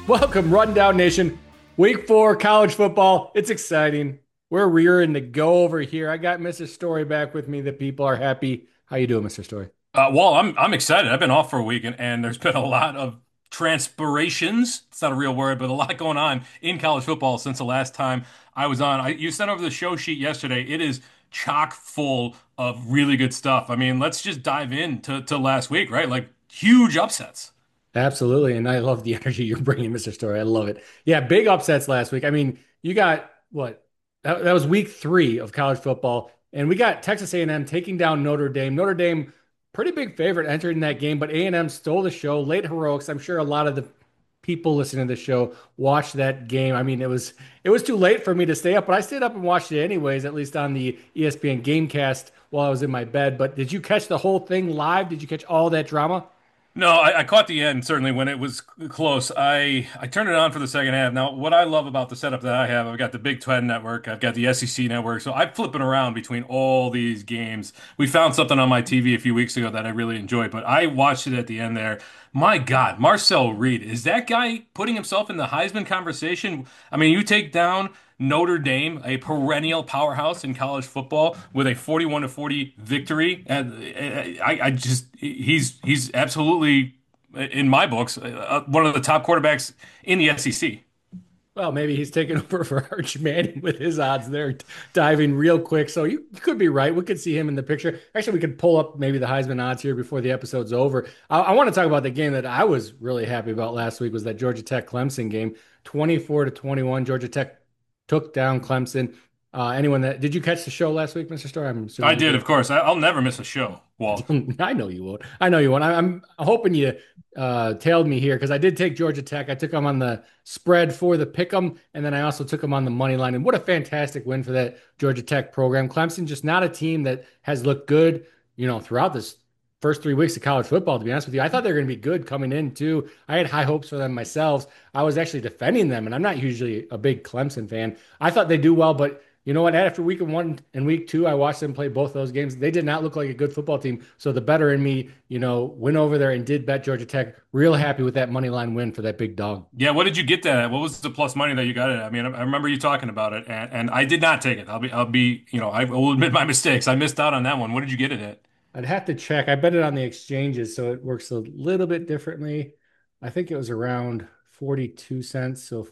Welcome, Rundown Nation. Week 4 college football. It's exciting. We're rearing to go over here. I got Mr. Story back with me. The people are happy. How you doing, Mr. Story? Well, I'm excited. I've been off for a week, and there's been a lot of transpirations. It's not a real word, but a lot going on in college football since the last time I was on. You sent over the show sheet yesterday. It is chock full of really good stuff. I mean, let's just dive into last week, right? Like huge upsets. Absolutely. And I love the energy you're bringing, Mr. Story. I love it. Yeah, big upsets last week. I mean, you got what? That was week 3 of college football. And we got Texas A&M taking down Notre Dame. Notre Dame, pretty big favorite entering that game, but A&M stole the show. Late heroics. I'm sure a lot of the people listening to the show watched that game. I mean, it was too late for me to stay up, but I stayed up and watched it anyways, at least on the ESPN Gamecast while I was in my bed. But did you catch the whole thing live? Did you catch all that drama? No, I caught the end certainly when it was close. I turned it on for the second half. Now, what I love about the setup that I have, I've got the Big Ten network, I've got the SEC network, so I'm flipping around between all these games. We found something on my TV a few weeks ago that I really enjoyed, but I watched it at the end there. My God, Marcel Reed, is that guy putting himself in the Heisman conversation? I mean, you take down Notre Dame, a perennial powerhouse in college football, with a 41 to 40 victory. And I just he's absolutely in my books one of the top quarterbacks in the SEC. Well, maybe he's taking over for Arch Manning with his odds there, diving real quick. So you could be right. We could see him in the picture. Actually, we could pull up maybe the Heisman odds here before the episode's over. I want to talk about the game that I was really happy about last week was that Georgia Tech Clemson game, 24 to 21. Georgia Tech took down Clemson. Anyone that did you catch the show last week, Mr. Starr? I'm I assuming you did, did. of course. I'll never miss a show, Walt. I know you won't. I know you won't. I'm hoping you tailed me here because I did take Georgia Tech. I took them on the spread for the pick 'em, and then I also took them on the money line. And what a fantastic win for that Georgia Tech program. Clemson just not a team that has looked good, throughout this first 3 weeks of college football. To be honest with you, I thought they were going to be good coming in too. I had high hopes for them myself. I was actually defending them, and I'm not usually a big Clemson fan. I thought they'd do well, but you know what? After week 1 and week 2, I watched them play both those games. They did not look like a good football team. So the better in me, went over there and did bet Georgia Tech. Real happy with that money line win for that big dog. Yeah, what did you get that at? What was the plus money that you got it? I mean, I remember you talking about it, and I did not take it. I will admit my mistakes. I missed out on that one. What did you get it at? I'd have to check. I bet it on the exchanges, so it works a little bit differently. I think it was around 42 cents, so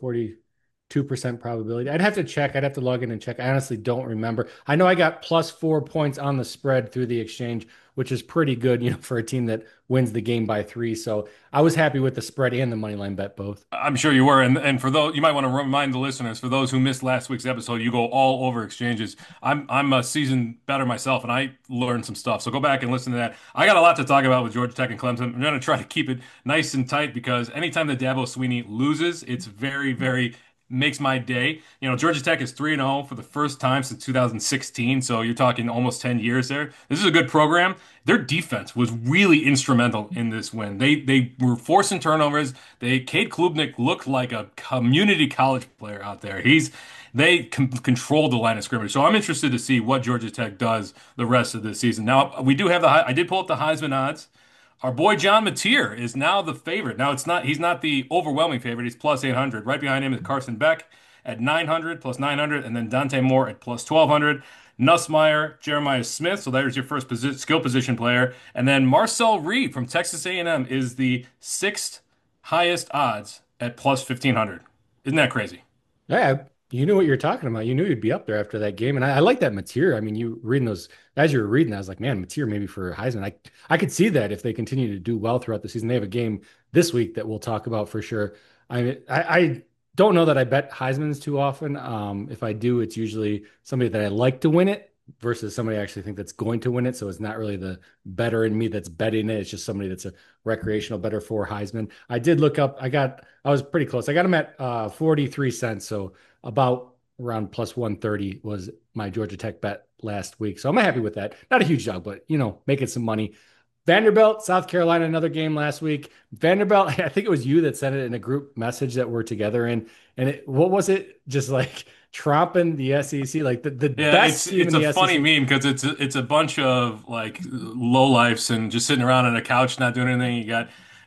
42% probability. I'd have to check. I'd have to log in and check. I honestly don't remember. I know I got plus 4 points on the spread through the exchange, which is pretty good, for a team that wins the game by 3. So I was happy with the spread and the money line bet both. I'm sure you were, and for those you might want to remind the listeners, for those who missed last week's episode, you go all over exchanges. I'm a seasoned better myself, and I learned some stuff. So go back and listen to that. I got a lot to talk about with Georgia Tech and Clemson. I'm going to try to keep it nice and tight because anytime that Dabo Swinney loses, it's very, very makes my day. You know, Georgia Tech is 3-0 for the first time since 2016, so you're talking almost 10 years there. This is a good program. Their defense was really instrumental in this win. They were forcing turnovers. Cade Klubnik looked like a community college player out there. They controlled the line of scrimmage. So I'm interested to see what Georgia Tech does the rest of the season. Now, we do have I did pull up the Heisman odds. Our boy John Mateer is now the favorite. Now he's not the overwhelming favorite. He's plus 800. Right behind him is Carson Beck at 900 plus 900, and then Dante Moore at plus 1200. Nussmeier, Jeremiah Smith. So there's your first skill position player, and then Marcel Reed from Texas A&M is the sixth highest odds at plus 1500. Isn't that crazy? Yeah, you knew what you're talking about. You knew you'd be up there after that game, and I like that material. I mean, you reading those as you were reading, I was like, man, material maybe for Heisman. I could see that if they continue to do well throughout the season. They have a game this week that we'll talk about for sure. I don't know that I bet Heisman's too often. If I do, it's usually somebody that I like to win it versus somebody I actually think that's going to win it. So it's not really the better in me that's betting it. It's just somebody that's a recreational better for Heisman. I did look up. I was pretty close. I got him at 43 cents. So about around plus 130 was my Georgia Tech bet last week. So I'm happy with that. Not a huge dog, but making some money. Vanderbilt, South Carolina, another game last week. Vanderbilt, I think it was you that sent it in a group message that we're together in. And what was it? Just like tromping the SEC, like the Yeah, best team in it's a the funny SEC. meme because it's a bunch of like lowlifes and just sitting around on a couch not doing anything. You got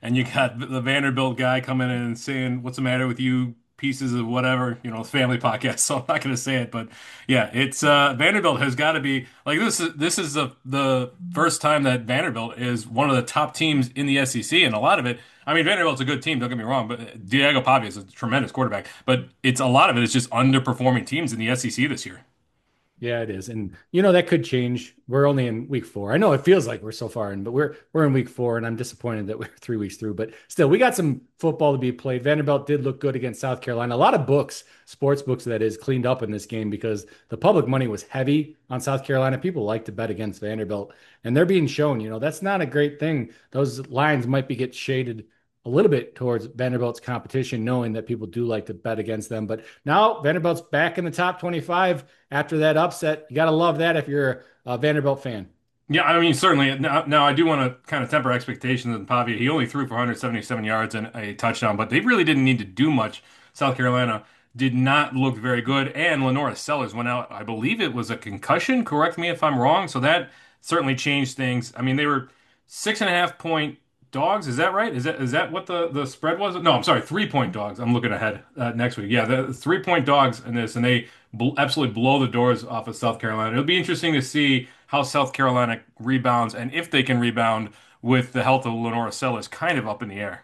and you got the Vanderbilt guy coming in and saying, "What's the matter with you pieces of whatever?" Family podcast, so I'm not going to say it, but yeah, it's Vanderbilt has got to be like this is the first time that Vanderbilt is one of the top teams in the SEC, and a lot of it. I mean, Vanderbilt's a good team, don't get me wrong, but Diego Pavia is a tremendous quarterback, but it's a lot of it is just underperforming teams in the SEC this year. Yeah, it is. And that could change. We're only in week 4. I know it feels like we're so far in, but we're in week 4, and I'm disappointed that we're 3 weeks through. But still, we got some football to be played. Vanderbilt did look good against South Carolina. A lot of books, sports books that is, cleaned up in this game because the public money was heavy on South Carolina. People like to bet against Vanderbilt, and they're being shown, that's not a great thing. Those lines might be get shaded a little bit towards Vanderbilt's competition, knowing that people do like to bet against them. But now Vanderbilt's back in the top 25 after that upset. You got to love that if you're a Vanderbilt fan. Yeah, I mean, certainly. Now I do want to kind of temper expectations in Pavia. He only threw for 177 yards and a touchdown, but they really didn't need to do much. South Carolina did not look very good, and Lenora Sellers went out. I believe it was a concussion. Correct me if I'm wrong. So that certainly changed things. I mean, they were 6.5 point dogs. Is that right? Is that what the spread was? No, I'm sorry, 3 point dogs. I'm looking ahead next week. Yeah, the 3 point dogs in this, and they absolutely blow the doors off of South Carolina. It'll be interesting to see how South Carolina rebounds and if they can rebound with the health of Lenora Sellers kind of up in the air.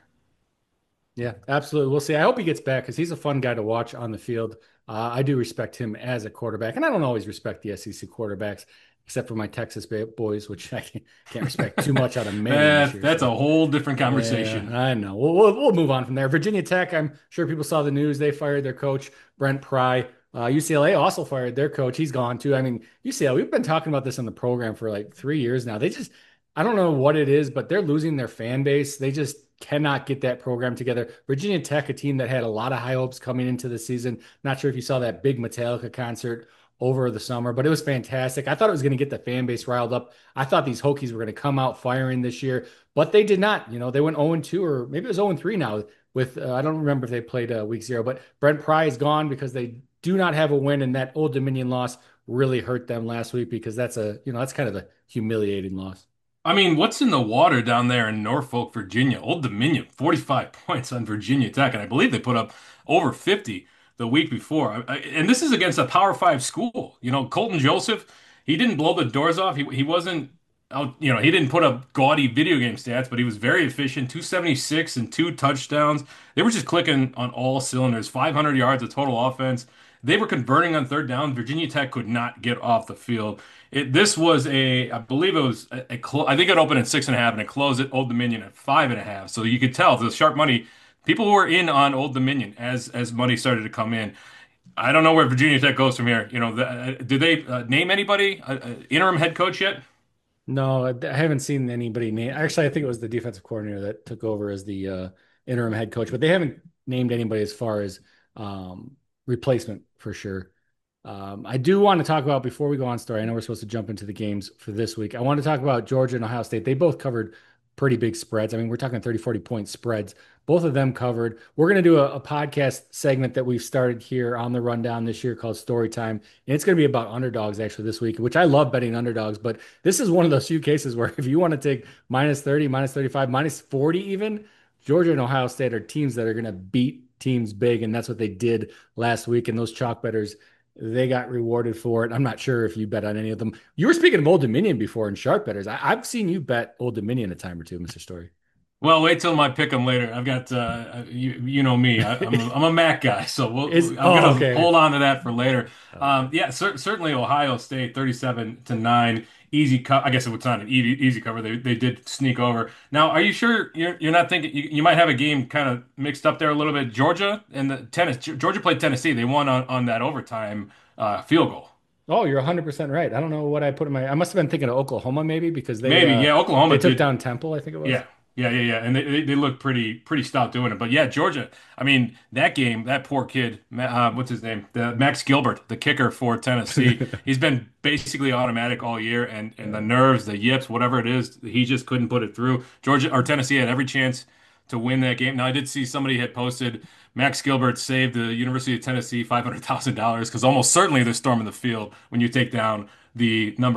Yeah, absolutely. We'll see. I hope he gets back because he's a fun guy to watch on the field. I do respect him as a quarterback, and I don't always respect the SEC quarterbacks, except for my Texas boys, which I can't respect too much out of many this year. That's a So, whole different yeah, conversation. I know. We'll move on from there. Virginia Tech, I'm sure people saw the news. They fired their coach, Brent Pry. UCLA also fired their coach. He's gone too. I mean, UCLA, we've been talking about this on the program for like 3 years now. I don't know what it is, but they're losing their fan base. They just cannot get that program together. Virginia Tech, a team that had a lot of high hopes coming into the season. Not sure if you saw that big Metallica concert over the summer, but it was fantastic. I thought it was going to get the fan base riled up. I thought these Hokies were going to come out firing this year, but they did not. They went 0-2, or maybe it was 0-3 now with, I don't remember if they played week 0, but Brent Pry is gone because they do not have a win, and that Old Dominion loss really hurt them last week because that's kind of a humiliating loss. I mean, what's in the water down there in Norfolk, Virginia? Old Dominion, 45 points on Virginia Tech, and I believe they put up over 50 the week before. And this is against a Power Five school. Colton Joseph, he didn't blow the doors off. He wasn't out, he didn't put up gaudy video game stats, but he was very efficient, 276 and 2 touchdowns. They were just clicking on all cylinders, 500 yards of total offense. They were converting on third down. Virginia Tech could not get off the field. This was I believe it was I think it opened at 6.5 and it closed at Old Dominion at 5.5. So you could tell the sharp money. People were in on Old Dominion as money started to come in. I don't know where Virginia Tech goes from here. Did they name anybody interim head coach yet? No, I haven't seen anybody name. Actually, I think it was the defensive coordinator that took over as the interim head coach, but they haven't named anybody as far as um, replacement for sure. I do want to talk about before we go on story. I know we're supposed to jump into the games for this week. I want to talk about Georgia and Ohio State. They both covered pretty big spreads. I mean, we're talking 30, 40 point spreads. Both of them covered. We're going to do a podcast segment that we've started here on the rundown this year called Story Time. And it's going to be about underdogs actually this week, which I love betting underdogs. But this is one of those few cases where if you want to take minus 30, minus 35, minus 40 even, Georgia and Ohio State are teams that are going to beat teams big. And that's what they did last week. And those chalk bettors, they got rewarded for it. I'm not sure if you bet on any of them. You were speaking of Old Dominion before and sharp bettors. I've seen you bet Old Dominion a time or two, Mr. Story. Well, wait till my pick 'em later. I've got you know me. I'm a Mac guy, so I'm gonna Okay. hold on to that for later. Okay. Yeah, certainly Ohio State 37-9, easy cut. I guess it's not an easy cover. They did sneak over. Now, are you sure you're not thinking you might have a game kind of mixed up there a little bit? Georgia and the tennis. Georgia played Tennessee. They won on that overtime field goal. Oh, you're 100% right. I don't know what I put in I must have been thinking of Oklahoma maybe because they Maybe, yeah. they Oklahoma took did. down Temple, I think it was. Yeah, yeah, and they look pretty stout doing it. But yeah, Georgia. I mean, that game, that poor kid, what's his name? Max Gilbert, the kicker for Tennessee. He's been basically automatic all year, and the nerves, the yips, whatever it is, he just couldn't put it through. Georgia or Tennessee had every chance to win that game. Now, I did see somebody had posted Max Gilbert saved the University of Tennessee $500,000 because almost certainly they're storming the field when you take down the number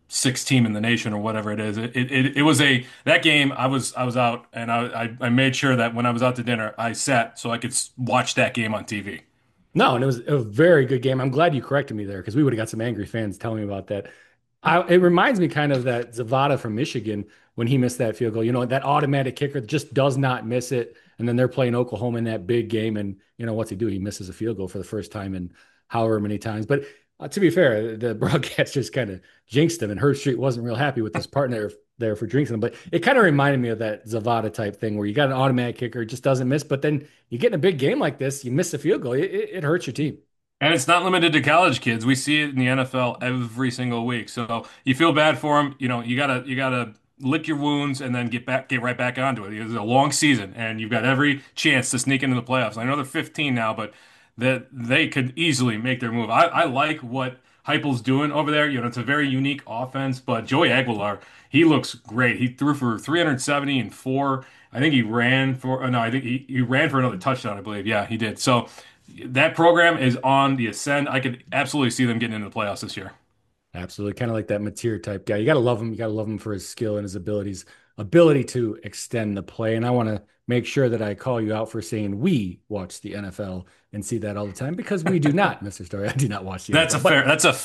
sixth team in the nation or whatever it is. It was a that game. I was out and I made sure that when I was out to dinner, I sat so I could watch that game on TV. No, and it was a very good game. I'm glad you corrected me there because we would have got some angry fans telling me about that. It reminds me kind of that Zavada from Michigan when he missed that field goal. You know, that automatic kicker just does not miss it. And then they're playing Oklahoma in that big game. And, you know, what's he do? He misses a field goal for the first time in however many times. But to be fair, the broadcast just kind of jinxed him. And Herb Street wasn't real happy with his partner there for drinking him. But it kind of reminded me of that Zavada type thing where you got an automatic kicker, it just doesn't miss. But then you get in a big game like this, you miss a field goal, it hurts your team. And it's not limited to college kids. We see it in the NFL every single week. So you feel bad for them. You know, you gotta lick your wounds and then get right back onto it. It's a long season, and you've got every chance to sneak into the playoffs. I know they're 15 now, but that they could easily make their move. I like what Heupel's doing over there. You know, it's a very unique offense, but Joey Aguilar, he looks great. He threw for 370 and four. I think he ran for, no, I think he ran for another touchdown, I believe. Yeah, he did. So that program is on the ascend. I could absolutely see them getting into the playoffs this year. Absolutely. Kind of like that Mateer type guy. You got to love him. You got to love him for his skill and his ability to extend the play. And I want to make sure that I call you out for saying we watch the NFL and see that all the time because we do not, Mr. Story. I do not watch the That's a NFL. But fair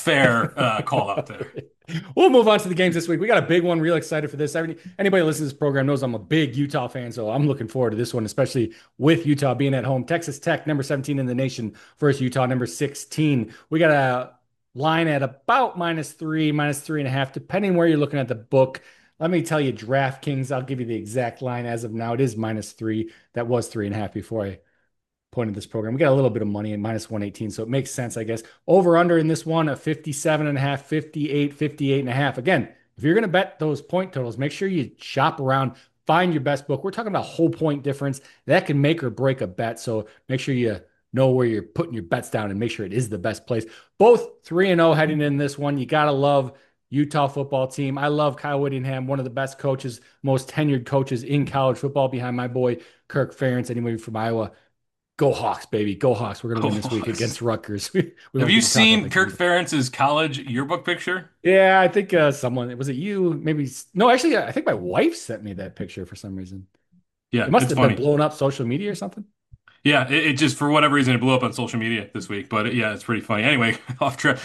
call out there. we'll move on to the games this week. We got a big one. Real excited for this. Anybody listening to this program knows I'm a big Utah fan, so I'm looking forward to this one, especially with Utah being at home. Texas Tech, number 17 in the nation, versus Utah, number 16. We got a line at about -3, -3.5, depending where you're looking at the book. Let me tell you, DraftKings, I'll give you the exact line as of now. It is -3. That was 3.5 before I point of this program. We got a little bit of money in -118, so it makes sense, I guess. Over under in this one, a 57.5, 58, 58.5. Again, if you're going to bet those point totals, make sure you shop around, find your best book. We're talking about whole point difference. That can make or break a bet. So make sure you know where you're putting your bets down and make sure it is the best place. Both 3-0 heading in this one. You got to love Utah football team. I love Kyle Whittingham, one of the best coaches, most tenured coaches in college football behind my boy Kirk Ferentz, anybody from Iowa. Go Hawks, baby. Go Hawks. We're going to win this week Oh, against Rutgers. We have won't you get to talk about seen the Kirk game. Ferentz's college yearbook picture? Yeah, I think someone, was it you? Maybe, no, actually, I think my wife sent me that picture for some reason. It Yeah, must it's have been funny. blown up social media or something. Yeah, it just for whatever reason it blew up on social media this week. But yeah, it's pretty funny. Anyway, off track.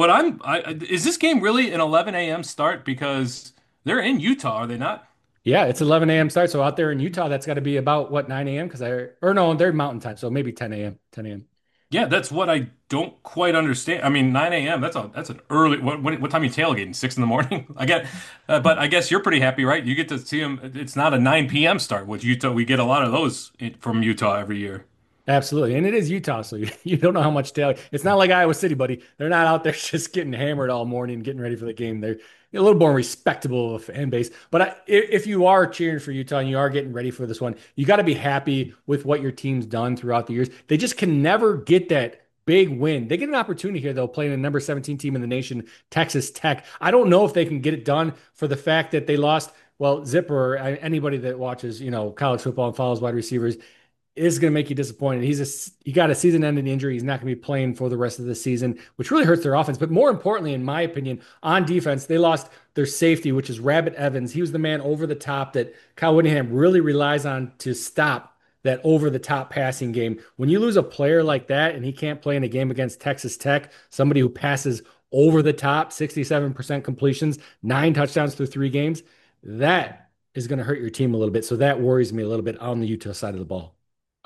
Is this game really an 11 a.m. start because they're in Utah, are they not? Yeah, it's 11 a.m. start. So out there in Utah, that's got to be about what, 9 a.m. Or no, they're mountain time. So maybe 10 a.m., 10 a.m. Yeah, that's what I don't quite understand. I mean, 9 a.m. That's an early. What time are you tailgating? 6 in the morning? I get, but I guess you're pretty happy, right? You get to see them. It's not a 9 p.m. start, which Utah. We get a lot of those from Utah every year. Absolutely. And it is Utah, so you don't know how much tail. It's not like Iowa City, buddy. They're not out there just getting hammered all morning, getting ready for the game. They're a little more respectable of a fan base. But if you are cheering for Utah and you are getting ready for this one, you got to be happy with what your team's done throughout the years. They just can never get that big win. They get an opportunity here, though, playing a number 17 team in the nation, Texas Tech. I don't know if they can get it done for the fact that they lost. Well, Zipper, anybody that watches, college football and follows wide receivers, is going to make you disappointed. He got a season-ending injury. He's not going to be playing for the rest of the season, which really hurts their offense. But more importantly, in my opinion, on defense, they lost their safety, which is Rabbit Evans. He was the man over the top that Kyle Whittingham really relies on to stop that over-the-top passing game. When you lose a player like that and he can't play in a game against Texas Tech, somebody who passes over the top, 67% completions, 9 touchdowns through 3 games, that is going to hurt your team a little bit. So that worries me a little bit on the Utah side of the ball.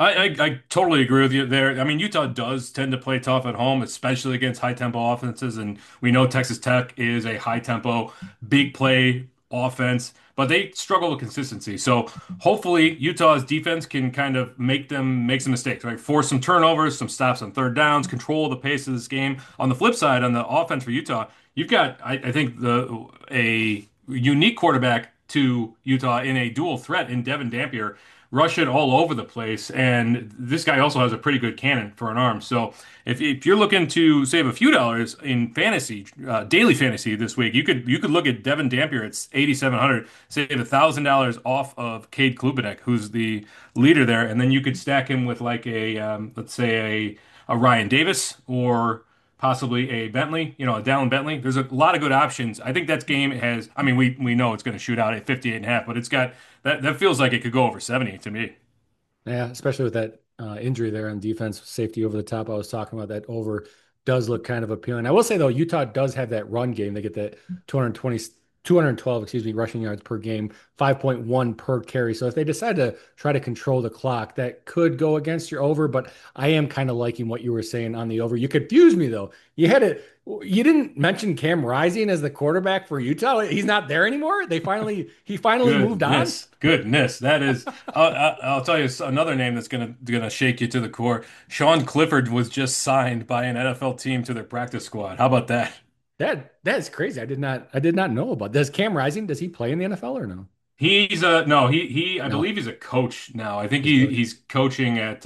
I totally agree with you there. I mean, Utah does tend to play tough at home, especially against high tempo offenses, and we know Texas Tech is a high tempo, big play offense, but they struggle with consistency. So hopefully Utah's defense can kind of make some mistakes, right? Force some turnovers, some stops on third downs, control the pace of this game. On the flip side, on the offense for Utah, you've got I think the a unique quarterback to Utah in a dual threat in Devin Dampier rush it all over the place. And this guy also has a pretty good cannon for an arm. So if you're looking to save a few dollars in fantasy, daily fantasy this week, you could look at Devin Dampier. It's 8,700. Save $1,000 off of Cade Klubenek, who's the leader there, and then you could stack him with like a let's say a Ryan Davis or. possibly a Bentley, a Dallin Bentley. There's a lot of good options. I think that game has, I mean, we know it's going to shoot out at 58 and a half, but it's got that feels like it could go over 70 to me. Yeah, especially with that injury there on defense, safety over the top. I was talking about that over does look kind of appealing. I will say though, Utah does have that run game. They get that 220, 212, excuse me, rushing yards per game, 5.1 per carry. So if they decide to try to control the clock, that could go against your over. But I am kind of liking what you were saying on the over. You confused me though. You didn't mention Cam Rising as the quarterback for Utah. He's not there anymore. He finally moved on. Goodness. That is, I'll tell you another name that's gonna shake you to the core. Sean Clifford was just signed by an NFL team to their practice squad. How about that? That's crazy. I did not know about. Does Cam Rising, does he play in the NFL or no? He's a no, I No, believe he's a coach now. I think he's coach. he's coaching at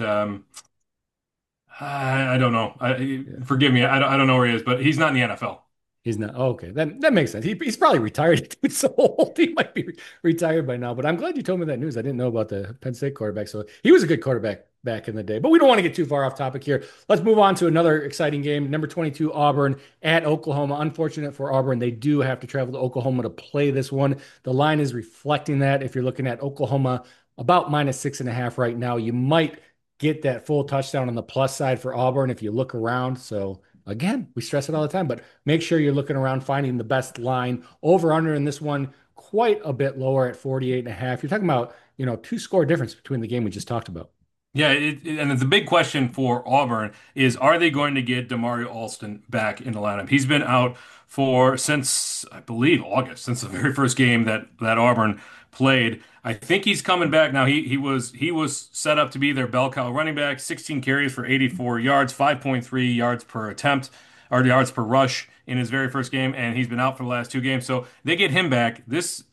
I don't know. Yeah. Forgive me. I don't know where he is, but he's not in the NFL. He's not. Oh, okay. That makes sense. He's probably retired. He's so old. He might be retired by now. But I'm glad you told me that news. I didn't know about the Penn State quarterback. So he was a good quarterback back in the day. But we don't want to get too far off topic here. Let's move on to another exciting game. Number 22, Auburn at Oklahoma. Unfortunate for Auburn, they do have to travel to Oklahoma to play this one. The line is reflecting that. If you're looking at Oklahoma, about -6.5 right now, you might get that full touchdown on the plus side for Auburn if you look around. So again, we stress it all the time, but make sure you're looking around, finding the best line. Over under in this one, quite a bit lower at 48.5. You're talking about, two score difference between the game we just talked about. Yeah, and the big question for Auburn is, are they going to get Demario Alston back in the lineup? He's been out for since I believe August, since the very first game that Auburn played. I think he's coming back now. He was set up to be their bell cow running back, 16 carries for 84 yards, 5.3 yards per attempt or yards per rush in his very first game, and he's been out for the last two games. So they get him back.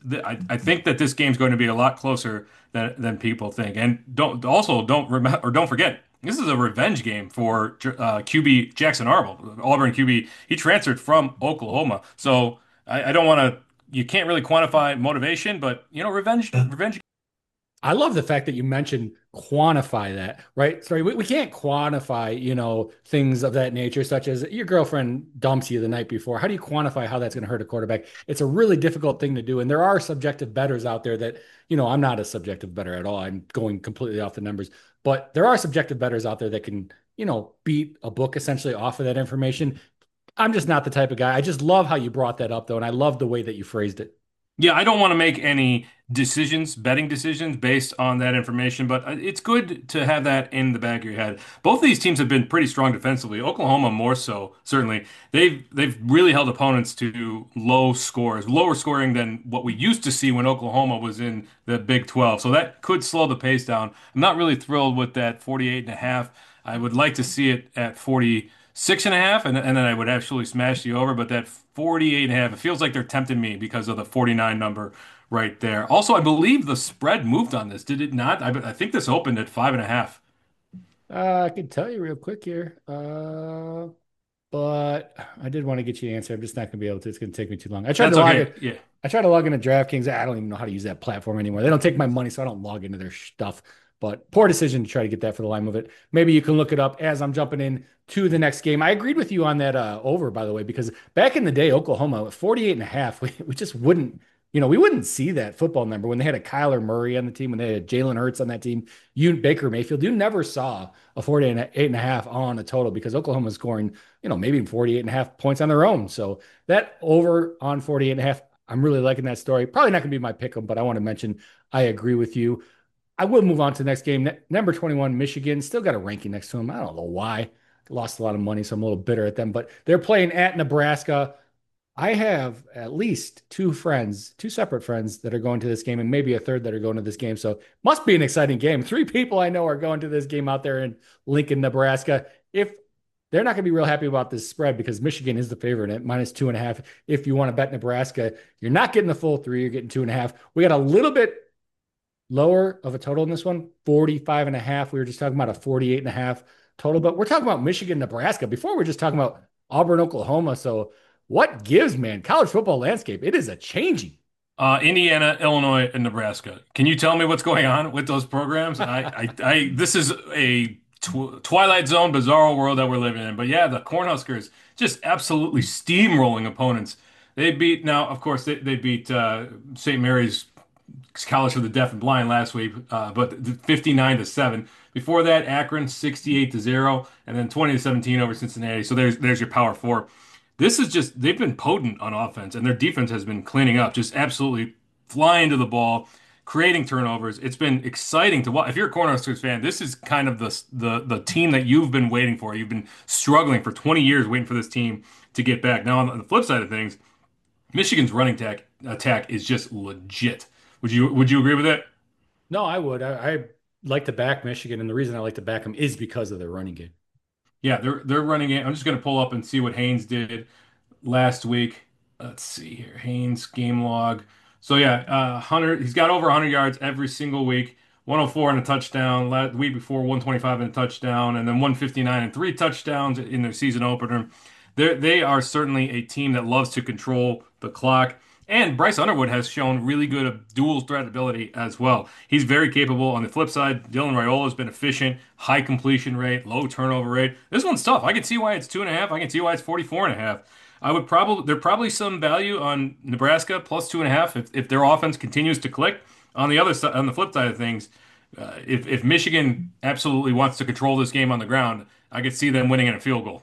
I think that this game's going to be a lot closer than people think. And don't remember or don't forget, this is a revenge game for QB Jackson Arnold, Auburn QB. He transferred from Oklahoma, so I don't want to. You can't really quantify motivation, but revenge. I love the fact that you mentioned quantify that, right? Sorry, we can't quantify, things of that nature, such as your girlfriend dumps you the night before. How do you quantify how that's going to hurt a quarterback? It's a really difficult thing to do. And there are subjective bettors out there that, I'm not a subjective bettor at all. I'm going completely off the numbers, but there are subjective bettors out there that can, beat a book essentially off of that information. I'm just not the type of guy. I just love how you brought that up, though. And I love the way that you phrased it. Yeah, I don't want to make any betting decisions based on that information, but it's good to have that in the back of your head. Both of these teams have been pretty strong defensively. Oklahoma more so, certainly. They've really held opponents to low scores, lower scoring than what we used to see when Oklahoma was in the Big 12. So that could slow the pace down. I'm not really thrilled with that 48 and a half. I would like to see it at 46 and a half, and then I would actually smash the over. But that 48 and a half, it feels like they're tempting me because of the 49 number right there. Also, I believe the spread moved on this, did it not? I think this opened at 5.5. I can tell you real quick here. But I did want to get you an answer. I'm just not going to be able to. It's going to take me too long. That's okay. Yeah. I tried to log into DraftKings. I don't even know how to use that platform anymore. They don't take my money, so I don't log into their stuff. But poor decision to try to get that for the line of it. Maybe you can look it up as I'm jumping in to the next game. I agreed with you on that over, by the way, because back in the day, Oklahoma at 48 and a half, we just wouldn't, we wouldn't see that football number when they had a Kyler Murray on the team, when they had Jalen Hurts on that team, Baker Mayfield. You never saw a 48 and a half on a total because Oklahoma's scoring, maybe 48 and a half points on their own. So that over on 48 and a half, I'm really liking that story. Probably not going to be my pick 'em, but I want to mention I agree with you. I will move on to the next game. Number 21, Michigan, still got a ranking next to them. I don't know why. Lost a lot of money, so I'm a little bitter at them, but they're playing at Nebraska. I have at least two friends, two separate friends that are going to this game, and maybe a third that are going to this game. So must be an exciting game. Three people I know are going to this game out there in Lincoln, Nebraska. If they're not going to be real happy about this spread because Michigan is the favorite at -2.5. If you want to bet Nebraska, you're not getting the full three, you're getting 2.5. We got a little bit lower of a total in this one, 45.5. We were just talking about a 48.5 total, but we're talking about Michigan, Nebraska. Before we're just talking about Auburn, Oklahoma. So what gives, man? College football landscape, it is a changing. Indiana, Illinois, and Nebraska. Can you tell me what's going on with those programs? This is a Twilight Zone, bizarro world that we're living in. But yeah, the Cornhuskers just absolutely steamrolling opponents. They beat now, of course, they beat St. Mary's College for the Deaf and Blind last week, but 59-7. Before that, Akron 68-0, and then 20-17 over Cincinnati. So there's your Power Four. This is just they've been potent on offense, and their defense has been cleaning up, just absolutely flying to the ball, creating turnovers. It's been exciting to watch. If you're a Cornhuskers fan, this is kind of the team that you've been waiting for. You've been struggling for 20 years waiting for this team to get back. Now, on the flip side of things, Michigan's running attack is just legit. Would you agree with that? No, I would. I like to back Michigan, and the reason I like to back them is because of their running game. Yeah, they're running it. I'm just going to pull up and see what Haynes did last week. Let's see here. Haynes game log. So yeah, 100. He's got over 100 yards every single week. 104 and a touchdown. The week before, 125 and a touchdown, and then 159 and three touchdowns in their season opener. They are certainly a team that loves to control the clock. And Bryce Underwood has shown really good dual threat ability as well. He's very capable. On the flip side, Dylan Raiola has been efficient, high completion rate, low turnover rate. This one's tough. I can see why it's 2.5. I can see why it's 44.5. I would probably there's probably some value on Nebraska plus 2.5 if their offense continues to click. On the other side, on the flip side of things, if Michigan absolutely wants to control this game on the ground, I could see them winning in a field goal.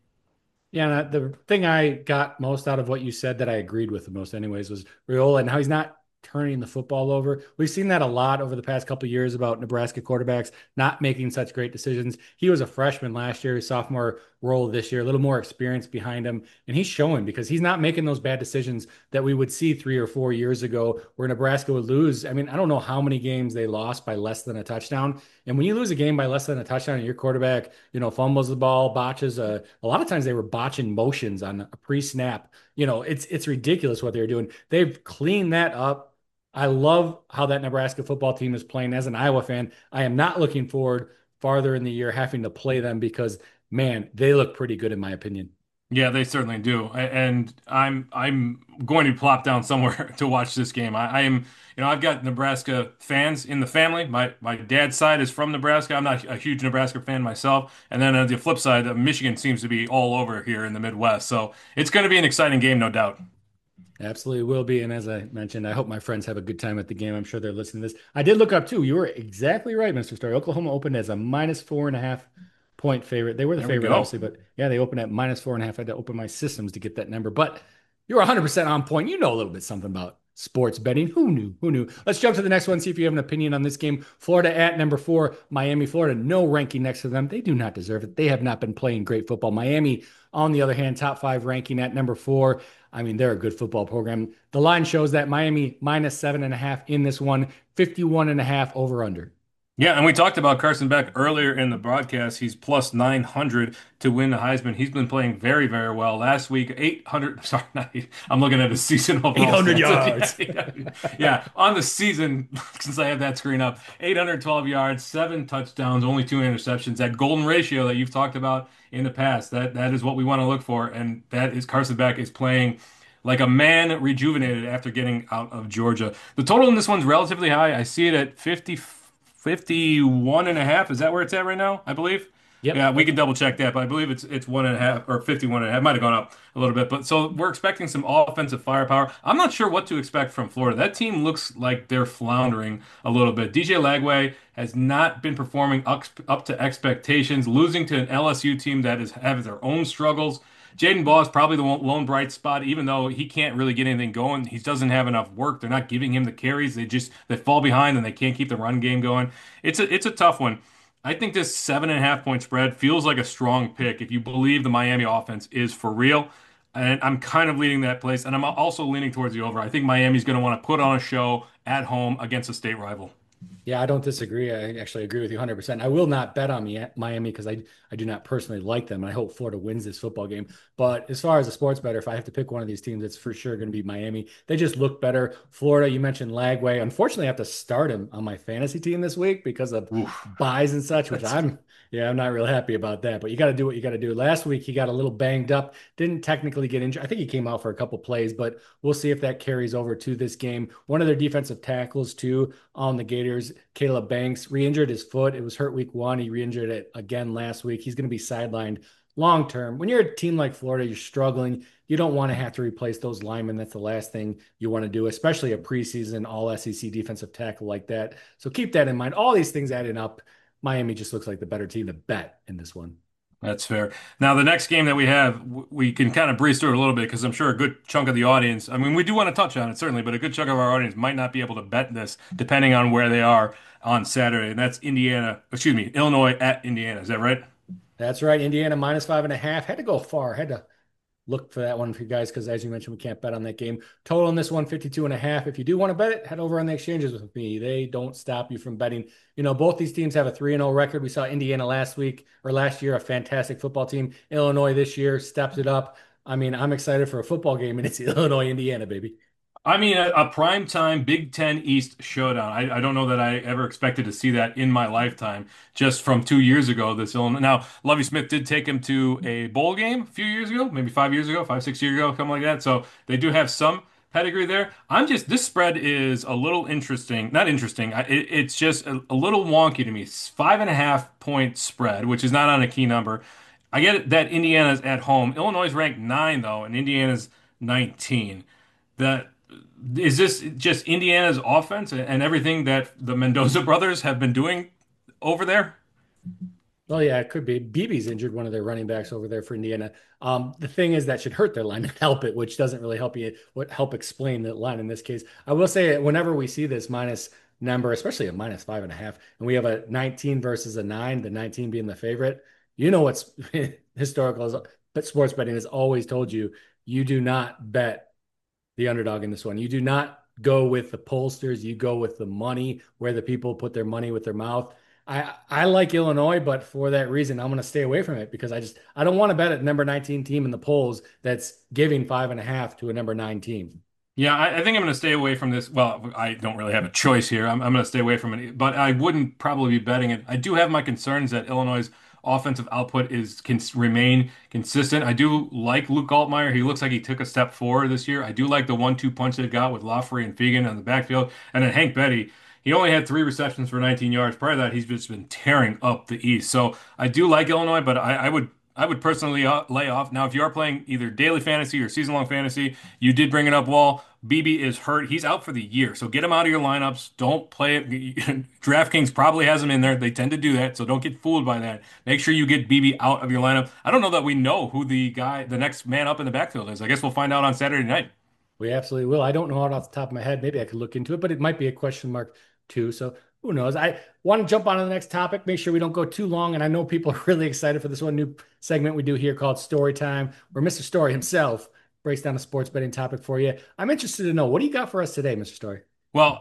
Yeah, and the thing I got most out of what you said that I agreed with the most, anyways, was Raiola and how he's not turning the football over. We've seen that a lot over the past couple of years about Nebraska quarterbacks not making such great decisions. He was a freshman last year, sophomore role this year, a little more experience behind him, and he's showing because he's not making those bad decisions that we would see 3 or 4 years ago where Nebraska would lose. I mean, I don't know how many games they lost by less than a touchdown. And when you lose a game by less than a touchdown and your quarterback, fumbles the ball, botches, a lot of times they were botching motions on a pre-snap. It's ridiculous what they're doing. They've cleaned that up. I love how that Nebraska football team is playing. As an Iowa fan, I am not looking forward farther in the year having to play them because, man, they look pretty good in my opinion. Yeah, they certainly do, and I'm going to plop down somewhere to watch this game. I am, I've got Nebraska fans in the family. My dad's side is from Nebraska. I'm not a huge Nebraska fan myself, and then on the flip side, Michigan seems to be all over here in the Midwest. So it's going to be an exciting game, no doubt. Absolutely will be. And as I mentioned, I hope my friends have a good time at the game. I'm sure they're listening to this. I did look up too. You were exactly right, Mr. Story. Oklahoma opened as a -4.5 point favorite. They were the There we favorite, go. obviously, but yeah, they opened at -4.5. I had to open my systems to get that number. But you're 100% on point. You know a little bit something about sports betting. Who knew? Who knew? Let's jump to the next one, see if you have an opinion on this game. Florida at number 4, Miami, Florida. No ranking next to them. They do not deserve it. They have not been playing great football. Miami, on the other hand, top 5 ranking at number 4. I mean, they're a good football program. The line shows that Miami -7.5 in this one, 51.5 over under. Yeah, and we talked about Carson Beck earlier in the broadcast. He's plus 900 to win the Heisman. He's been playing very, very well. Last week, 800, sorry, not I'm looking at his season overall 800 stats. yards. Yeah, yeah, on the season, since I have that screen up, 812 yards, 7 touchdowns, only 2 interceptions. That golden ratio that you've talked about in the past, that is what we want to look for. And that is Carson Beck is playing like a man rejuvenated after getting out of Georgia. The total in this one's relatively high. I see it at 51.5. Is that where it's at right now? I believe. Yep. Yeah, we can double check that, but I believe it's 1.5 or 51.5. Might have gone up a little bit, but so we're expecting some offensive firepower. I'm not sure what to expect from Florida. That team looks like they're floundering a little bit. DJ Lagway has not been performing up to expectations, losing to an LSU team that is have their own struggles. Jaden Ball is probably the lone bright spot, even though he can't really get anything going. He doesn't have enough work. They're not giving him the carries. They fall behind and they can't keep the run game going. It's a tough one. I think this 7.5 point spread feels like a strong pick if you believe the Miami offense is for real. And I'm kind of leaning that place. And I'm also leaning towards the over. I think Miami's going to want to put on a show at home against a state rival. Yeah, I don't disagree. I actually agree with you 100%. I will not bet on Miami because I do not personally like them. And I hope Florida wins this football game. But as far as a sports better, if I have to pick one of these teams, it's for sure going to be Miami. They just look better. Florida, you mentioned Lagway. Unfortunately, I have to start him on my fantasy team this week because of Oof. buys and such, which That's I'm not real happy about that. But you got to do what you got to do. Last week, he got a little banged up, didn't technically get injured. I think he came out for a couple plays, but we'll see if that carries over to this game. One of their defensive tackles, too, on the Gators Caleb Banks re-injured his foot. It was hurt week one. He re-injured it again last week. He's going to be sidelined long term. When you're a team like Florida, you're struggling. You don't want to have to replace those linemen. That's the last thing you want to do, especially a preseason all SEC defensive tackle like that. So keep that in mind. All these things adding up, Miami just looks like the better team to bet in this one. That's fair. Now, the next game that we have, we can kind of breeze through it a little bit because I'm sure a good chunk of the audience, I mean, we do want to touch on it, certainly, but a good chunk of our audience might not be able to bet this depending on where they are on Saturday. And that's Illinois at Indiana. Is that right? That's right. Indiana minus 5.5. Had to go far. Had to look for that one for you guys because, as you mentioned, we can't bet on that game. Total in this one, 52.5. If you do want to bet it, head over on the exchanges with me. They don't stop you from betting. Both these teams have a 3-0 record. We saw Indiana last week or last year, a fantastic football team. Illinois this year stepped it up. I mean, I'm excited for a football game, and it's Illinois, Indiana, baby. I mean, a primetime Big Ten East showdown. I don't know that I ever expected to see that in my lifetime. Just from 2 years ago, this Illinois. Now, Lovie Smith did take him to a bowl game a few years ago, maybe 5 years ago, 5, 6 years ago, something like that. So they do have some pedigree there. This spread is a little interesting. Not interesting. It's just a little wonky to me. It's 5.5 point spread, which is not on a key number. I get it that Indiana's at home. Illinois is ranked 9 though, and Indiana's 19. That is this just Indiana's offense and everything that the Mendoza brothers have been doing over there? Well, yeah, it could be. BB's injured one of their running backs over there for Indiana. The thing is that should hurt their line and help it, which doesn't really help explain the line in this case. I will say whenever we see this minus number, especially a minus 5.5, and we have a 19 versus a 9, the 19 being the favorite, what's historical is, but sports betting has always told you you do not bet the underdog in this one. You do not go with the pollsters. You go with the money where the people put their money with their mouth. I like Illinois, but for that reason, I'm going to stay away from it because I don't want to bet at number 19 team in the polls that's giving 5.5 to a number 9 team. Yeah, I think I'm going to stay away from this. Well, I don't really have a choice here. I'm going to stay away from it, but I wouldn't probably be betting it. I do have my concerns that Illinois' offensive output can remain consistent. I do like Luke Altmaier. He looks like he took a step forward this year. I do like the 1-2 punch they got with Lafrey and Fegan on the backfield. And then Hank Betty, he only had 3 receptions for 19 yards. Prior to that, he's just been tearing up the East. So I do like Illinois, but I would personally lay off. Now, if you are playing either daily fantasy or season-long fantasy, you did bring it up, Wall. BB is hurt. He's out for the year. So get him out of your lineups. Don't play it. DraftKings probably has him in there. They tend to do that. So don't get fooled by that. Make sure you get BB out of your lineup. I don't know that we know who the next man up in the backfield is. I guess we'll find out on Saturday night. We absolutely will. I don't know it off the top of my head. Maybe I could look into it, but it might be a question mark too. So who knows? I want to jump on to the next topic. Make sure we don't go too long. And I know people are really excited for this one new segment we do here called Story Time, where Mr. Story himself breaks down a sports betting topic for you. I'm interested to know what do you got for us today, Mr. Story? Well,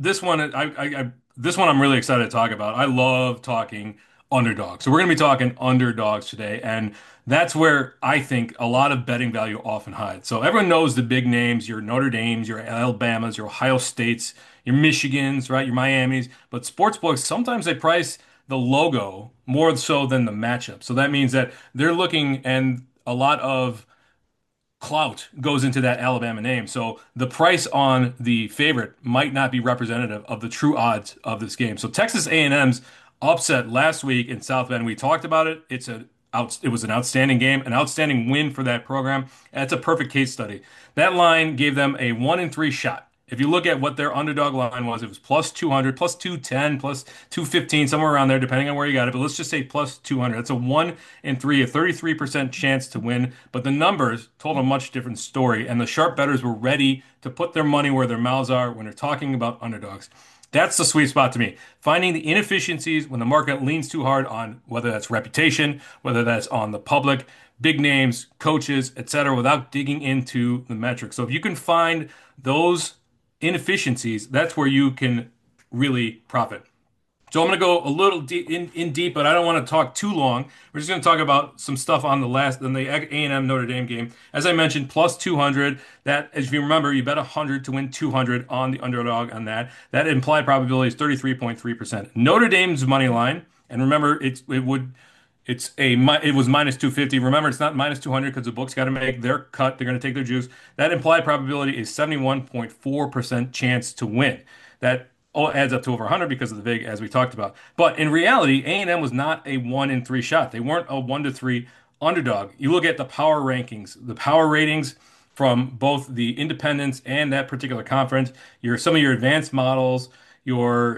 this one I'm really excited to talk about. I love talking underdogs. So we're going to be talking underdogs today, and that's where I think a lot of betting value often hides. So everyone knows the big names, your Notre Dames, your Alabamas, your Ohio States, your Michigans, right, your Miamis, but sports books sometimes they price the logo more so than the matchup. So that means that they're looking and a lot of clout goes into that Alabama name. So the price on the favorite might not be representative of the true odds of this game. So Texas A&M's upset last week in South Bend. We talked about it. It was an outstanding game, an outstanding win for that program. That's a perfect case study. That line gave them a 1-in-3 shot. If you look at what their underdog line was, it was plus 200, plus 210, plus 215, somewhere around there, depending on where you got it. But let's just say plus 200. That's a 1-in-3, a 33% chance to win. But the numbers told a much different story. And the sharp bettors were ready to put their money where their mouths are when they're talking about underdogs. That's the sweet spot to me. Finding the inefficiencies when the market leans too hard on whether that's reputation, whether that's on the public, big names, coaches, etc., without digging into the metrics. So if you can find those inefficiencies, that's where you can really profit. So I'm going to go a little in deep, but I don't want to talk too long. We're just going to talk about some stuff on the A&M Notre Dame game. As I mentioned, plus 200. That, as you remember, you bet 100 to win 200 on the underdog on that. That implied probability is 33.3%. Notre Dame's money line, and remember, it was minus 250. Remember, it's not minus 200 because the book's got to make their cut. They're going to take their juice. That implied probability is 71.4% chance to win. That adds up to over 100 because of the vig, as we talked about. But in reality, A&M was not a 1 in 3 shot. They weren't a 1-3 underdog. You look at the power rankings, the power ratings from both the independents and that particular conference. Some of your advanced models, your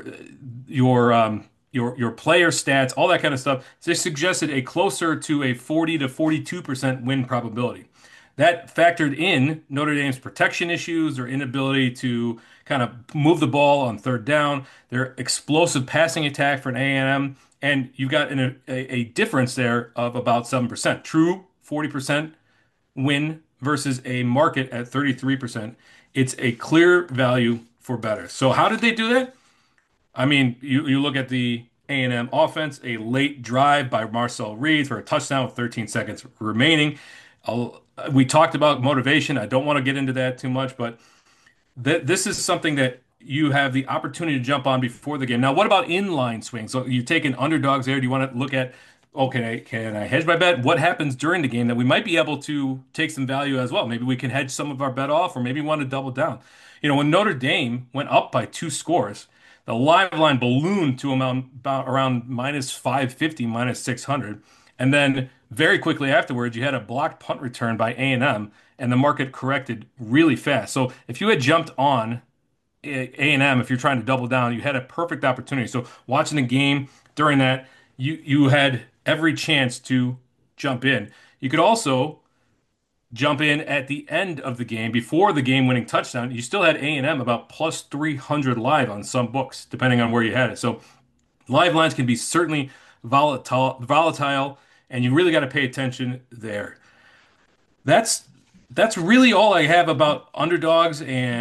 your player stats, all that kind of stuff. They suggested a closer to a 40 to 42% win probability. That factored in Notre Dame's protection issues, their inability to kind of move the ball on third down, their explosive passing attack for an A&M, and you've got a difference there of about 7%. True 40% win versus a market at 33%. It's a clear value for better. So how did they do that? I mean, you look at the A&M offense, a late drive by Marcel Reed for a touchdown with 13 seconds remaining. We talked about motivation. I don't want to get into that too much, but this is something that you have the opportunity to jump on before the game. Now, what about inline swings? So you've taken underdogs there. Do you want to look at, okay, can I hedge my bet? What happens during the game that we might be able to take some value as well? Maybe we can hedge some of our bet off, or maybe want to double down. When Notre Dame went up by 2 scores, the live line ballooned to about around minus 550, minus 600. And then very quickly afterwards, you had a blocked punt return by A&M, and the market corrected really fast. So if you had jumped on A&M, if you're trying to double down, you had a perfect opportunity. So watching the game during that, you had every chance to jump in. You could also jump in at the end of the game before the game-winning touchdown. You still had A&M about plus 300 live on some books, depending on where you had it. So live lines can be certainly volatile, and you really got to pay attention there. That's that's really all I have about underdogs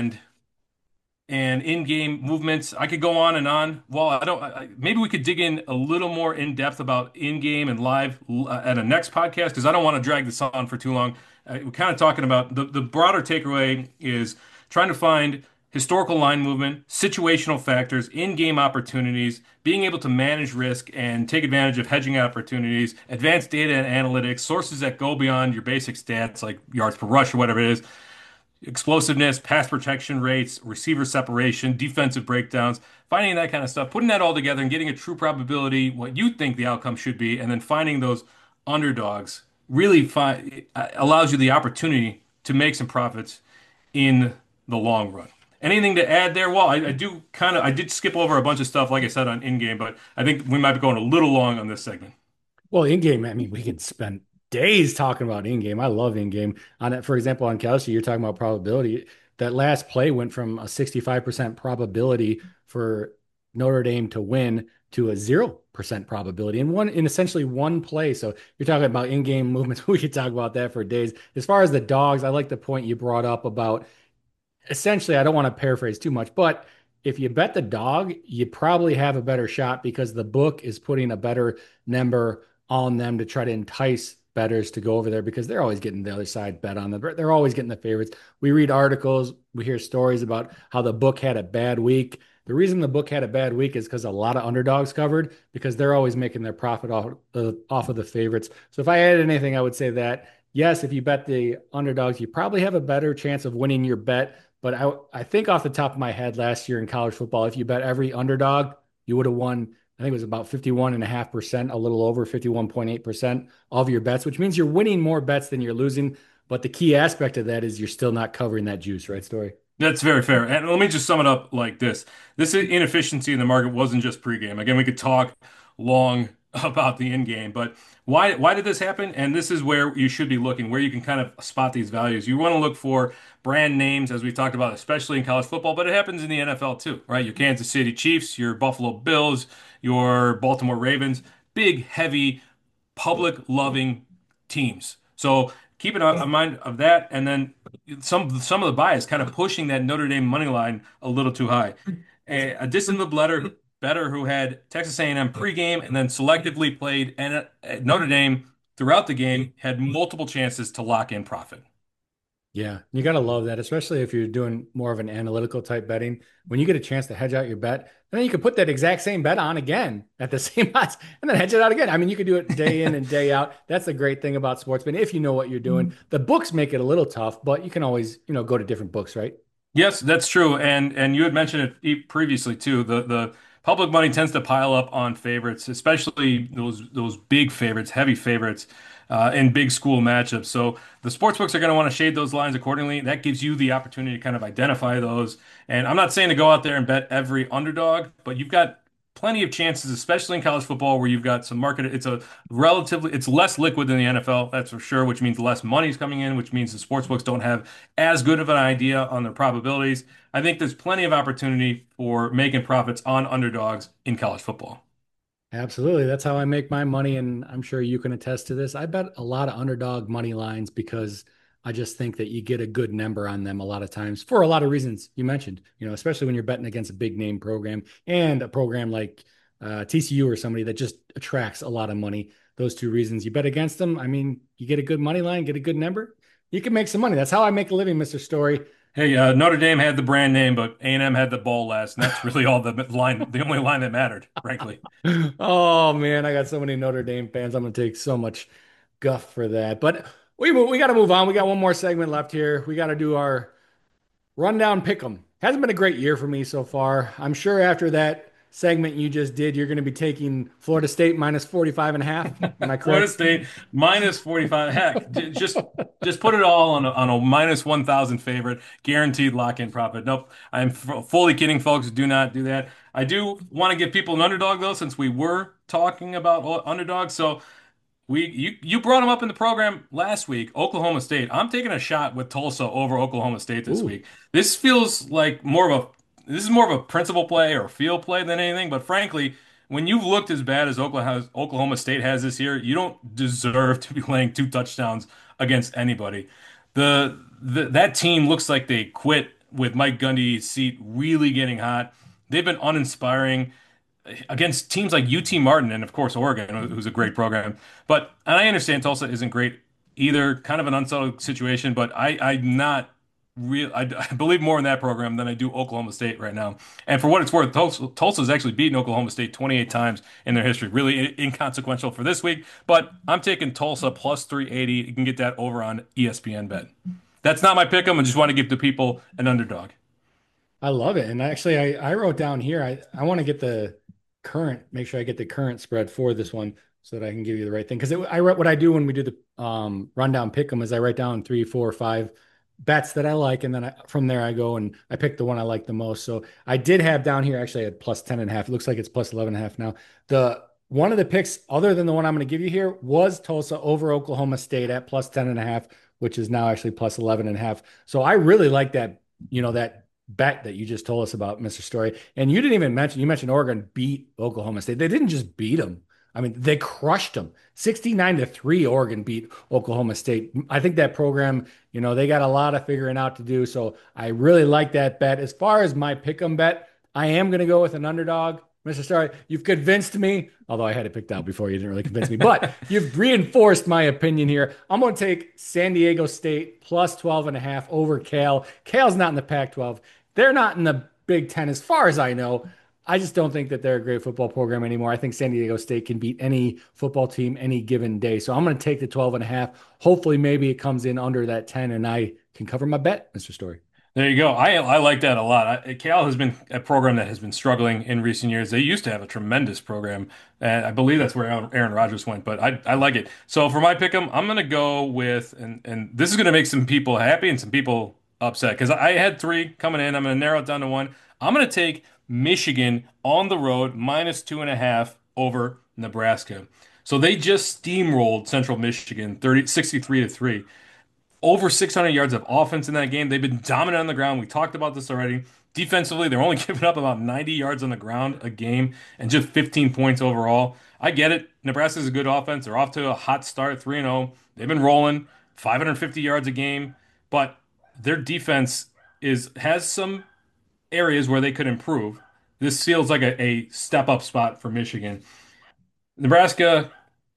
and in-game movements. I could go on and on. Well, I don't. Maybe we could dig in a little more in depth about in-game and live at a next podcast because I don't want to drag this on for too long. We're kind of talking about the broader takeaway is trying to find historical line movement, situational factors, in-game opportunities, being able to manage risk and take advantage of hedging opportunities, advanced data and analytics, sources that go beyond your basic stats like yards per rush or whatever it is, explosiveness, pass protection rates, receiver separation, defensive breakdowns, finding that kind of stuff, putting that all together and getting a true probability, what you think the outcome should be, and then finding those underdogs really allows you the opportunity to make some profits in the long run. Anything to add there? Well, I did skip over a bunch of stuff, like I said, on in-game, but I think we might be going a little long on this segment. Well, in game, I mean, we could spend days talking about in game. I love in game. On it, for example, on Kelsey, you're talking about probability. That last play went from a 65% probability for Notre Dame to win to a 0% probability in essentially one play. So you're talking about in game movements. We could talk about that for days. As far as the dogs, I like the point you brought up about essentially, I don't want to paraphrase too much, but if you bet the dog, you probably have a better shot because the book is putting a better number on them to try to entice bettors to go over there because they're always getting the other side bet on them. They're always getting the favorites. We read articles, we hear stories about how the book had a bad week. The reason the book had a bad week is because a lot of underdogs covered because they're always making their profit off of the favorites. So if I added anything, I would say that yes, if you bet the underdogs, you probably have a better chance of winning your bet, but I think off the top of my head last year in college football, if you bet every underdog, you would have won, I think it was about 51.5%, a little over 51.8% of your bets, which means you're winning more bets than you're losing. But the key aspect of that is you're still not covering that juice, right, Story? That's very fair. And let me just sum it up like this. This inefficiency in the market wasn't just pregame. Again, we could talk long about the in game, but why did this happen? And this is where you should be looking, where you can kind of spot these values. You want to look for brand names, as we talked about, especially in college football, but it happens in the NFL too, right? Your Kansas City Chiefs, your Buffalo Bills, your Baltimore Ravens, big, heavy, public loving teams. So keep in mind of that, and then some of the bias kind of pushing that Notre Dame money line a little too high. A distant better who had Texas A&M pregame and then selectively played and Notre Dame throughout the game had multiple chances to lock in profit. Yeah, you got to love that, especially if you're doing more of an analytical type betting. When you get a chance to hedge out your bet, and then you can put that exact same bet on again at the same odds and then hedge it out again. I mean, you could do it day in and day out. That's the great thing about sports betting if you know what you're doing. The books make it a little tough, but you can always, go to different books, right? Yes, that's true. And you had mentioned it previously too. The public money tends to pile up on favorites, especially those big favorites, heavy favorites, in big school matchups. So the sports books are going to want to shade those lines accordingly. That gives you the opportunity to kind of identify those. And I'm not saying to go out there and bet every underdog, but you've got plenty of chances, especially in college football, where you've got some market. It's less liquid than the NFL, that's for sure, which means less money's coming in, which means the sports books don't have as good of an idea on their probabilities. I think there's plenty of opportunity for making profits on underdogs in college football. Absolutely. That's how I make my money. And I'm sure you can attest to this. I bet a lot of underdog money lines because I just think that you get a good number on them a lot of times for a lot of reasons you mentioned, especially when you're betting against a big name program and a program like TCU or somebody that just attracts a lot of money. Those two reasons you bet against them. I mean, you get a good money line, get a good number, you can make some money. That's how I make a living, Mr. Story. Hey, Notre Dame had the brand name, but A&M had the ball last, and that's really all the only line that mattered, frankly. Oh man, I got so many Notre Dame fans. I'm gonna take so much guff for that. But we got to move on. We got one more segment left here. We got to do our rundown pick'em. Hasn't been a great year for me so far. I'm sure after that segment you just did, you're going to be taking Florida State minus 45 and a half. Am I Florida correct? State minus 45. Heck, just put it all on a minus 1,000 favorite, guaranteed lock-in profit. Nope, I'm fully kidding, folks. Do not do that. I do want to give people an underdog though, since we were talking about underdogs. So you brought them up in the program last week, Oklahoma State. I'm taking a shot with Tulsa over Oklahoma State this Ooh. week. This feels like this is more of a principle play or field play than anything. But frankly, when you've looked as bad as Oklahoma State has this year, you don't deserve to be laying two touchdowns against anybody. That team looks like they quit with Mike Gundy's seat really getting hot. They've been uninspiring against teams like UT Martin and of course Oregon, who's a great program. But and I understand Tulsa isn't great either, kind of an unsettled situation. But I'm not real. I believe more in that program than I do Oklahoma State right now. And for what it's worth, Tulsa's actually beaten Oklahoma State 28 times in their history. Really inconsequential for this week. But I'm taking Tulsa plus 380. You can get that over on ESPN bet. That's not my pick 'em. I just want to give the people an underdog. I love it. And actually, I wrote down here, I want to get the make sure I get the current spread for this one so that I can give you the right thing. Because I wrote what I do when we do the rundown pick 'em is I write down three, four, five bets that I like. And then from there, I go and I pick the one I like the most. So I did have down here, actually, I had plus 10 and a half. It looks like it's plus 11 and a half now. The one of the picks, other than the one I'm going to give you here, was Tulsa over Oklahoma State at plus 10 and a half, which is now actually plus 11 and a half. So I really like that, that bet that you just told us about, Mr. Story. And you didn't even mention, you mentioned Oregon beat Oklahoma State. They didn't just beat them. I mean, they crushed them. 69-3, Oregon beat Oklahoma State. I think that program, they got a lot of figuring out to do. So I really like that bet. As far as my pick 'em bet, I am going to go with an underdog. Mr. Story, you've convinced me, although I had it picked out before you didn't really convince me, but you've reinforced my opinion here. I'm going to take San Diego State plus 12 and a half over Cal. Cal's not in the Pac-12. They're not in the Big Ten, as far as I know. I just don't think that they're a great football program anymore. I think San Diego State can beat any football team any given day. So I'm going to take the 12 and a half. Hopefully, maybe it comes in under that 10 and I can cover my bet, Mr. Story. There you go. I like that a lot. Cal has been a program that has been struggling in recent years. They used to have a tremendous program, and I believe that's where Aaron Rodgers went. But I like it. So for my pick 'em, I'm going to go with, and this is going to make some people happy and some people upset because I had three coming in. I'm going to narrow it down to one. I'm going to take Michigan on the road minus 2.5 over Nebraska. So they just steamrolled Central Michigan 63-3, over 600 yards of offense in that game. They've been dominant on the ground. We talked about this already. Defensively, they're only giving up about 90 yards on the ground a game and just 15 points overall. I get it. Nebraska's a good offense. They're off to a hot start, 3-0. They've been rolling 550 yards a game, but their defense is has some areas where they could improve. This feels like a step up spot for Michigan. Nebraska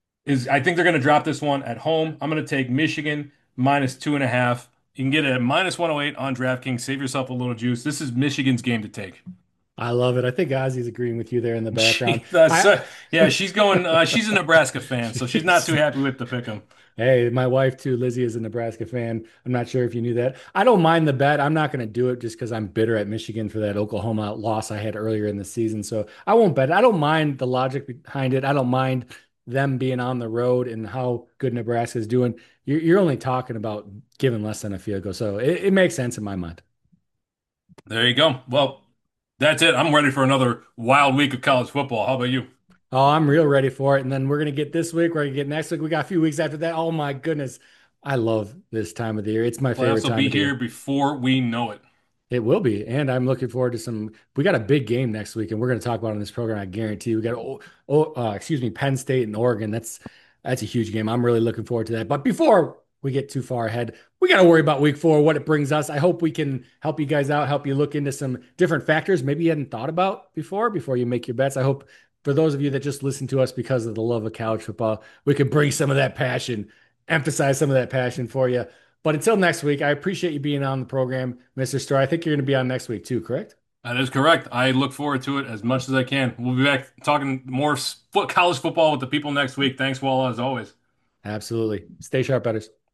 I think they're going to drop this one at home. I'm going to take Michigan minus 2.5. You can get it at minus 108 on DraftKings. Save yourself a little juice. This is Michigan's game to take. I love it. I think Ozzy's agreeing with you there in the background. She does. I Yeah, she's going. She's a Nebraska fan, so she's not too happy with the pick 'em. Hey, my wife too, Lizzie is a Nebraska fan. I'm not sure if you knew that. I don't mind the bet. I'm not going to do it just because I'm bitter at Michigan for that Oklahoma loss I had earlier in the season. So I won't bet it. I don't mind the logic behind it. I don't mind them being on the road and how good Nebraska is doing. You're only talking about giving less than a field goal. So it makes sense in my mind. There you go. Well, that's it. I'm ready for another wild week of college football. How about you? Oh, I'm real ready for it. And then we're gonna get this week, we're gonna get next week. We got a few weeks after that. Oh my goodness. I love this time of the year. It's my favorite Playoffs will time be of the here year. before we know it. It will be. And I'm looking forward to some. We got a big game next week, and we're going to talk about it on this program. I guarantee. We got, excuse me, Penn State and Oregon. That's a huge game. I'm really looking forward to that. But before we get too far ahead, we got to worry about week 4, what it brings us. I hope we can help you guys out, help you look into some different factors maybe you hadn't thought about before you make your bets. I hope for those of you that just listen to us because of the love of college football, we can bring some of that passion, emphasize some of that passion for you. But until next week, I appreciate you being on the program, Mr. Starr. I think you're going to be on next week too, correct? That is correct. I look forward to it as much as I can. We'll be back talking more college football with the people next week. Thanks, Walla, as always. Absolutely. Stay sharp, betters.